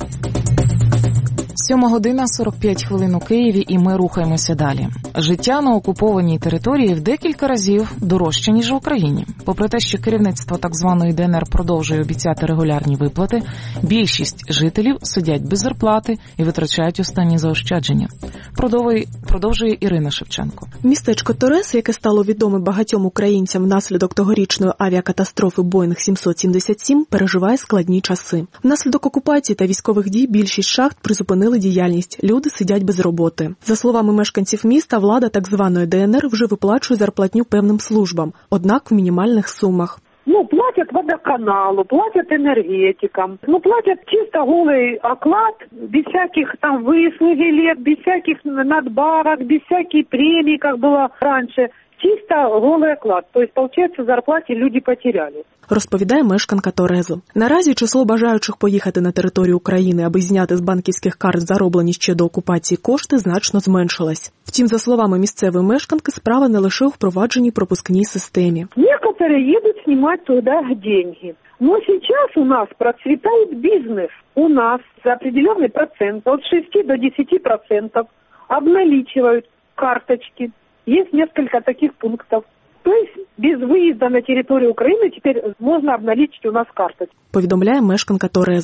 7:45 у Києві, і ми рухаємося далі. Життя на окупованій території в декілька разів дорожче, ніж в Україні. Попри те, що керівництво так званої ДНР продовжує обіцяти регулярні виплати, більшість жителів сидять без зарплати і витрачають останні заощадження. Продовжує Ірина Шевченко. Містечко Торес, яке стало відоме багатьом українцям внаслідок тогорічної авіакатастрофи Боїнг 777, переживає складні часи. Внаслідок окупації та військових дій більшість шахт призупинили діяльність. Люди сидять без роботи. За словами мешканців міста, влада так званої ДНР вже виплачує зарплатню певним службам, однак в мінімальних сумах. Платят водоканалу, платят энергетикам, платят чисто голый оклад, без всяких там выслуги лет, без всяких надбавок, без всяких премий, как было раньше. Чисто голий оклад. Тобто, получается, зарплаті люди потеряли. Розповідає мешканка Торезу. Наразі число бажаючих поїхати на територію України, аби зняти з банківських карт зароблені ще до окупації кошти, значно зменшилось. Втім, за словами місцевої мешканки, справа не лише у впровадженій пропускній системі. Некоторые едут снимать туда деньги. Но сейчас у нас процветает бизнес. У нас за определенный процент, от 6 до 10%, обналичивают карточки. Есть несколько таких пунктов. То есть без выезда на территорию Украины теперь можно обналичить у нас карточки. Повідомляє мешканка Торезу.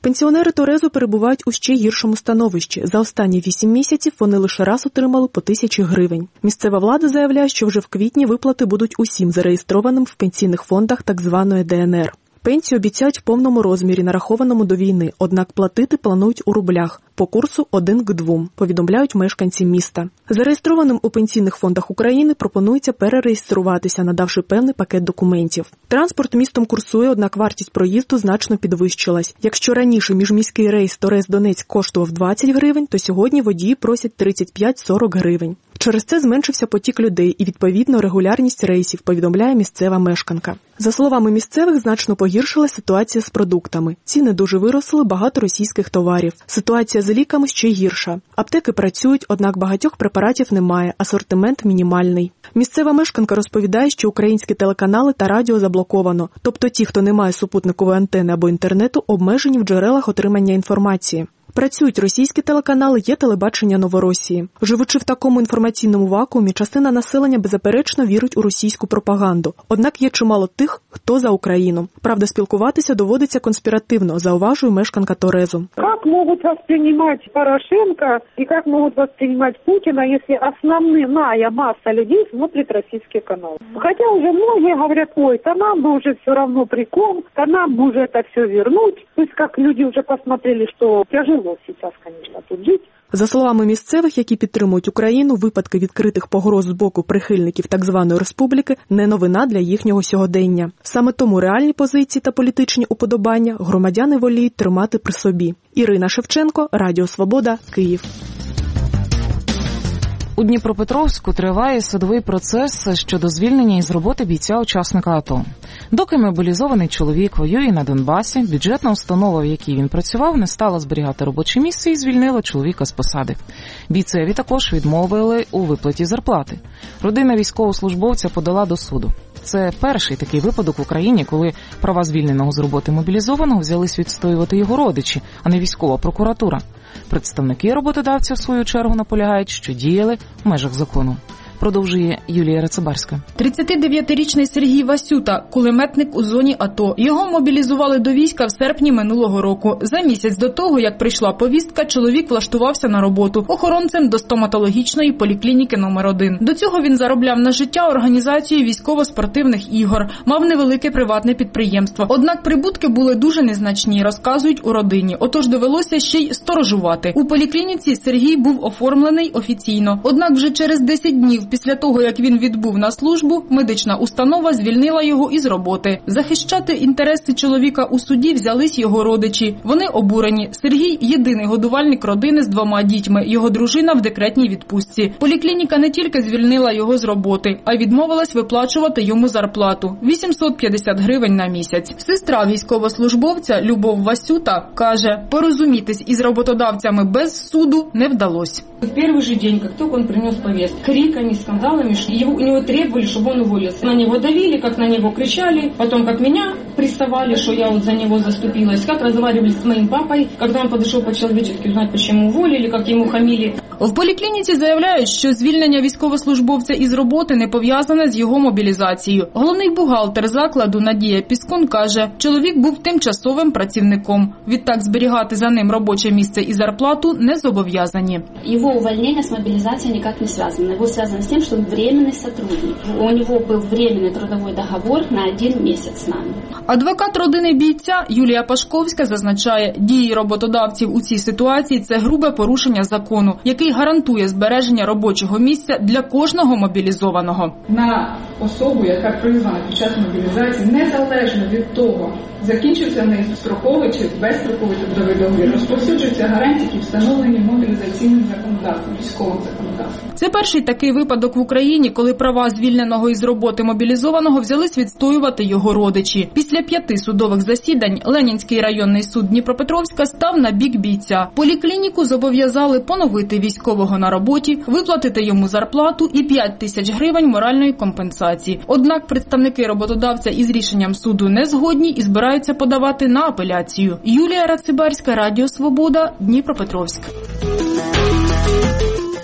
Пенсіонери Торезу перебувають у ще гіршому становищі. За останні 8 місяців вони лише раз отримали по 1000 гривень. Місцева влада заявляє, що вже в квітні виплати будуть усім зареєстрованим в пенсійних фондах так званої ДНР. Пенсію обіцяють в повному розмірі, нарахованому до війни, однак платити планують у рублях по курсу 1:2, повідомляють мешканці міста. Зареєстрованим у пенсійних фондах України пропонується перереєструватися, надавши певний пакет документів. Транспорт містом курсує, однак вартість проїзду значно підвищилась. Якщо раніше міжміський рейс Торез-Донецьк коштував 20 гривень, то сьогодні водії просять 35-40 гривень. Через це зменшився потік людей і, відповідно, регулярність рейсів, повідомляє місцева мешканка. За словами місцевих, значно погіршила ситуація з продуктами. Ціни дуже виросли, багато російських товарів. Ситуація з ліками ще гірша. Аптеки працюють, однак багатьох препаратів немає, асортимент мінімальний. Місцева мешканка розповідає, що українські телеканали та радіо заблоковано. Тобто ті, хто не має супутникової антени або інтернету, обмежені в джерелах отримання інформації. Працюють російські телеканали, є телебачення Новоросії. Живучи в такому інформаційному вакуумі, частина населення беззаперечно вірить у російську пропаганду. Однак є чимало тих, хто за Україну. Правда, спілкуватися доводиться конспіративно, зауважує мешканка Торезу. Як можуть восприймати Порошенка і як можуть восприймати Путіна, якщо основна маса людей смотрить російські канали? Хоча вже многие говорять, ой, та нам би вже все одно прикол, та нам би вже це все вернуть. Тобто, як люди вже посмотрели, що тяжело сейчас, конечно, тут жить. За словами місцевих, які підтримують Україну, випадки відкритих погроз з боку прихильників так званої республіки не новина для їхнього сьогодення. Саме тому реальні позиції та політичні уподобання громадяни воліють тримати при собі. Ірина Шевченко, Радіо Свобода, Київ. У Дніпропетровську триває судовий процес щодо звільнення із роботи бійця-учасника АТО. Доки мобілізований чоловік воює на Донбасі, бюджетна установа, в якій він працював, не стала зберігати робоче місце і звільнила чоловіка з посади. Бійцеві також відмовили у виплаті зарплати. Родина військовослужбовця подала до суду. Це перший такий випадок в Україні, коли права звільненого з роботи мобілізованого взялись відстоювати його родичі, а не військова прокуратура. Представники роботодавця, в свою чергу, наполягають, що діяли в межах закону. Продовжує Юлія Рацибарська. 39-річний Сергій Васюта – кулеметник у зоні АТО. Його мобілізували до війська в серпні минулого року. За місяць до того, як прийшла повістка, чоловік влаштувався на роботу охоронцем до стоматологічної поліклініки номер 1. До цього він заробляв на життя організацією військово-спортивних ігор, мав невелике приватне підприємство. Однак прибутки були дуже незначні, розказують у родині. Отож довелося ще й сторожувати. У поліклініці Сергій був оформлений офіційно. Однак вже через 10 днів після того, як він відбув на службу, медична установа звільнила його із роботи. Захищати інтереси чоловіка у суді взялись його родичі. Вони обурені. Сергій – єдиний годувальник родини з 2 дітьми. Його дружина в декретній відпустці. Поліклініка не тільки звільнила його з роботи, а й відмовилась виплачувати йому зарплату – 850 гривень на місяць. Сестра військовослужбовця Любов Васюта каже, порозумітись із роботодавцями без суду не вдалося. В перший же день, як тільки він приніс повістку, криками, скандалами, у него требовали, чтобы он уволился. На него давили, как на него кричали, потом как меня приставали, что я вот за него заступилась, как разговаривали с моим папой, когда он подошел по-человечески узнать, почему уволили, как ему хамили. В поліклініці заявляють, що звільнення військовослужбовця із роботи не пов'язане з його мобілізацією. Головний бухгалтер закладу Надія Піскун каже, чоловік був тимчасовим працівником. Відтак зберігати за ним робоче місце і зарплату не зобов'язані. Його увольнення з мобілізацією ніяк не зв'язано. Його зв'язано з тим, що він временний сотрудник. У нього був временний трудовий договор на 1 місяць з нами. Адвокат родини бійця Юлія Пашковська зазначає, дії роботодавців у цій ситуації – це грубе порушення закону, який гарантує збереження робочого місця для кожного мобілізованого. На особу, яка призвана під час мобілізації, незалежно від того, закінчився в неї строковий чи безстроковий трудовий договір, розповсюджуються гарантії, які встановлені мобілізаційним законодавством, військовим законодавством. Це перший такий випадок в Україні, коли права звільненого із роботи мобілізованого взялись відстоювати його родичі. Після 5 судових засідань Ленінський районний суд Дніпропетровська став на бік бійця. Поліклініку зобов'язали поновити військового на роботі, виплатити йому зарплату і 5 тисяч гривень моральної компенсації. Однак представники роботодавця із рішенням суду не згодні і збираються подавати на апеляцію. Юлія Рацибарська, Радіо Свобода, Дніпропетровськ.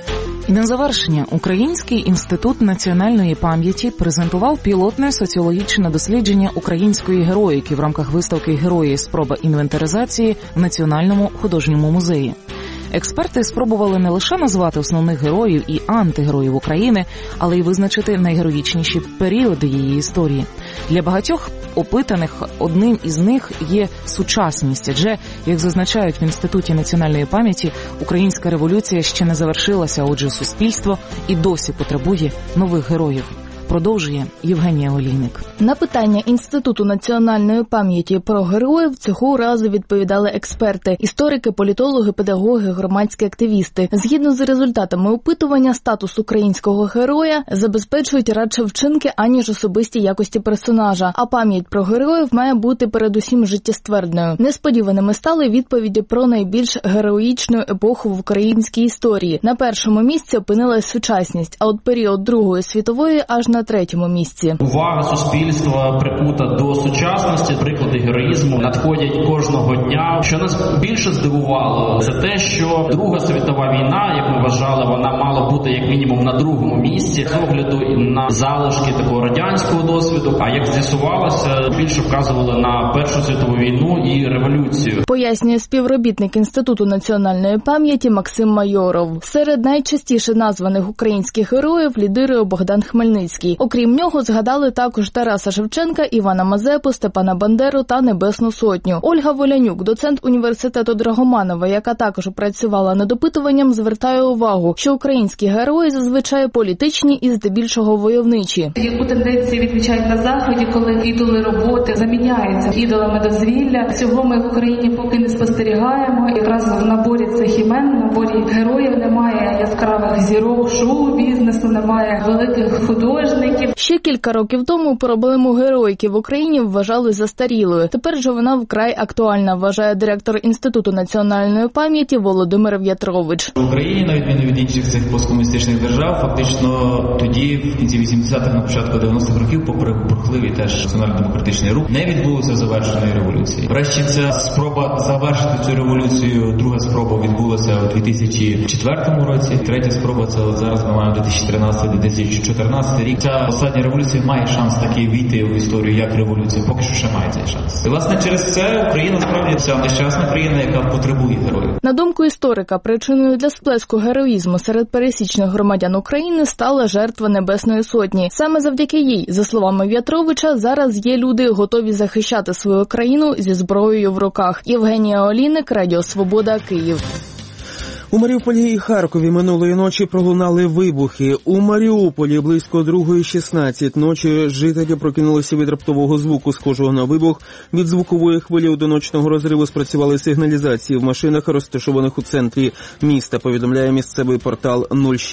На завершення Український інститут національної пам'яті презентував пілотне соціологічне дослідження української героїки в рамках виставки «Герої. Спроба інвентаризації» в Національному художньому музеї. Експерти спробували не лише назвати основних героїв і антигероїв України, але й визначити найгероїчніші періоди її історії. Для багатьох опитаних одним із них є сучасність, адже, як зазначають в Інституті національної пам'яті, українська революція ще не завершилася, отже, суспільство і досі потребує нових героїв. Продовжує Євгенія Олійник. На питання Інституту національної пам'яті про героїв цього разу відповідали експерти, історики, політологи, педагоги, громадські активісти. Згідно з результатами опитування, статус українського героя забезпечують радше вчинки, аніж особисті якості персонажа, а пам'ять про героїв має бути передусім життєствердною. Несподіваними стали відповіді про найбільш героїчну епоху в українській історії. На першому місці опинилась сучасність, а от період Другої світової аж на третьому місці. Увага суспільства прикута до сучасності, приклади героїзму надходять кожного дня. Що нас більше здивувало, це те, що Друга світова війна, як ми вважали, вона мала бути як мінімум на другому місці, з огляду на залишки такого радянського досвіду, а як з'ясувалося, більше вказували на Першу світову війну і революцію. Пояснює співробітник Інституту національної пам'яті Максим Майоров. Серед найчастіше названих українських героїв лідирує Богдан Хмельницький. Окрім нього, згадали також Тараса Шевченка, Івана Мазепу, Степана Бандеру та Небесну Сотню. Ольга Волянюк, доцент університету Драгоманова, яка також працювала над опитуванням, звертає увагу, що українські герої зазвичай політичні і здебільшого войовничі. Яку тенденцію відмічають на Заході, коли ідоли роботи заміняються ідолами дозвілля. Цього ми в Україні поки не спостерігаємо. Якраз в наборі цих імен, в наборі героїв немає яскравих зірок шоу-бізнесу, немає великих художників. Ще кілька років тому проблему героїки в Україні вважали застарілою. Тепер же вона вкрай актуальна, вважає директор Інституту національної пам'яті Володимир В'ятрович. В Україні, на відміну від інших цих посткомуністичних держав, фактично тоді, в кінці 80-х, на початку 90-х років, попри бурхливий теж національно-демократичний рух, не відбулося завершеної революції. Врешті ця спроба завершити цю революцію, друга спроба відбулася у 2004 році, третя спроба це зараз ми маємо 2013-2014 рік. Ця остання революція має шанс таки війти в історію як революція, поки що ще має цей шанс. І, власне, через це Україна справді ця нещасна країна, яка потребує героїв. На думку історика, причиною для сплеску героїзму серед пересічних громадян України стала жертва Небесної Сотні. Саме завдяки їй, за словами В'ятровича, зараз є люди, готові захищати свою країну зі зброєю в руках. Євгенія Олійник, Радіо Свобода, Київ. У Маріуполі і Харкові минулої ночі пролунали вибухи. У Маріуполі близько 2:16 ночі жителі прокинулися від раптового звуку, схожого на вибух. Від звукової хвилі одиночного розриву спрацювали сигналізації в машинах, розташованих у центрі міста, повідомляє місцевий портал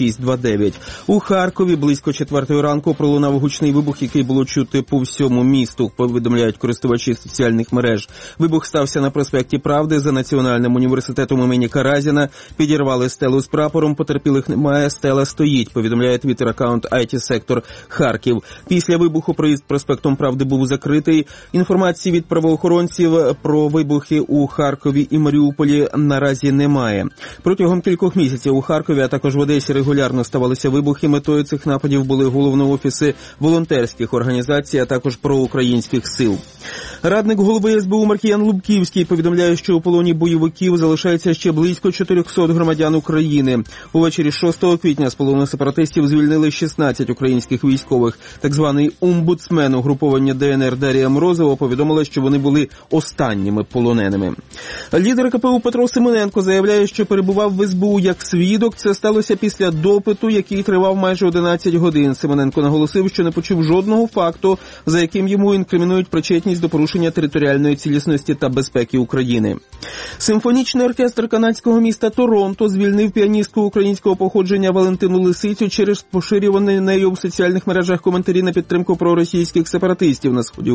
0629. У Харкові близько 4 ранку пролунав гучний вибух, який було чути по всьому місту, повідомляють користувачі соціальних мереж. Вибух стався на проспекті Правди за Національним університетом імені Каразіна. Підірвали стелу з прапором, потерпілих немає, стела стоїть, повідомляє твіттер-аккаунт IT-сектор Харків. Після вибуху проїзд проспектом Правди був закритий. Інформації від правоохоронців про вибухи у Харкові і Маріуполі наразі немає. Протягом кількох місяців у Харкові, а також в Одесі регулярно ставалися вибухи. Метою цих нападів були головні офіси волонтерських організацій, а також проукраїнських сил. Радник голови СБУ Маркіян Лубківський повідомляє, що у полоні бойовиків залишається ще близько 400 громадян України. Увечері 6 квітня з полону сепаратистів звільнили 16 українських військових. Так званий омбудсмен угруповання ДНР Дар'я Морозова повідомила, що вони були останніми полоненими. Лідер КПУ Петро Симоненко заявляє, що перебував в СБУ як свідок. Це сталося після допиту, який тривав майже 11 годин. Симоненко наголосив, що не почув жодного факту, за яким йому інкримінують причетність до порушення територіальної цілісності та безпеки України. Симфонічний оркестр канадського міста Торонто звільнив піаністку українського походження Валентину Лисицю через поширювані нею в соціальних мережах коментарі на підтримку проросійських сепаратистів на сході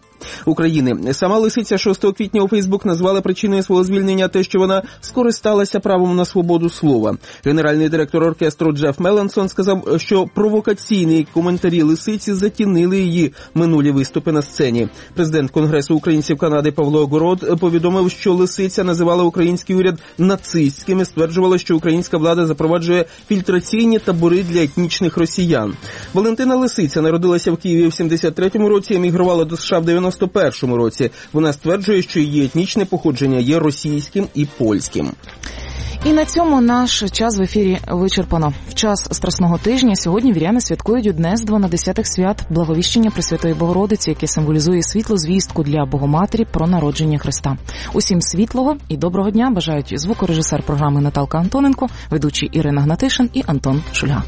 України. Сама Лисиця 6 квітня у Фейсбук назвала причиною свого звільнення те, що вона скористалася правом на свободу слова. Генеральний директор оркестру Джеф Мелансон сказав, що провокаційні коментарі Лисиці затінили її минулі виступи на сцені. Президент Конгресу українців Канади Павло Город повідомив, що Лисиця називала український уряд нацистським і стверджував, стверджувала, що українська влада запроваджує фільтраційні табори для етнічних росіян. Валентина Лисиця народилася в Києві в 73-му році, емігрувала до США в 91-му році. Вона стверджує, що її етнічне походження є російським і польським. І на цьому наш час в ефірі вичерпано. В час Страсного тижня сьогодні віряни святкують одне з 12 свят – Благовіщення Пресвятої Богородиці, яке символізує світлу звістку для Богоматері про народження Христа. Усім світлого і доброго дня бажають звукорежисер програми Наталка Антоненко, ведучі Ірина Гнатишин і Антон Шульга.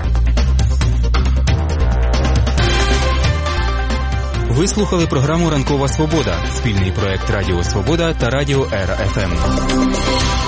Ви слухали програму «Ранкова Свобода» – спільний проект Радіо Свобода та Радіо Ера ФМ.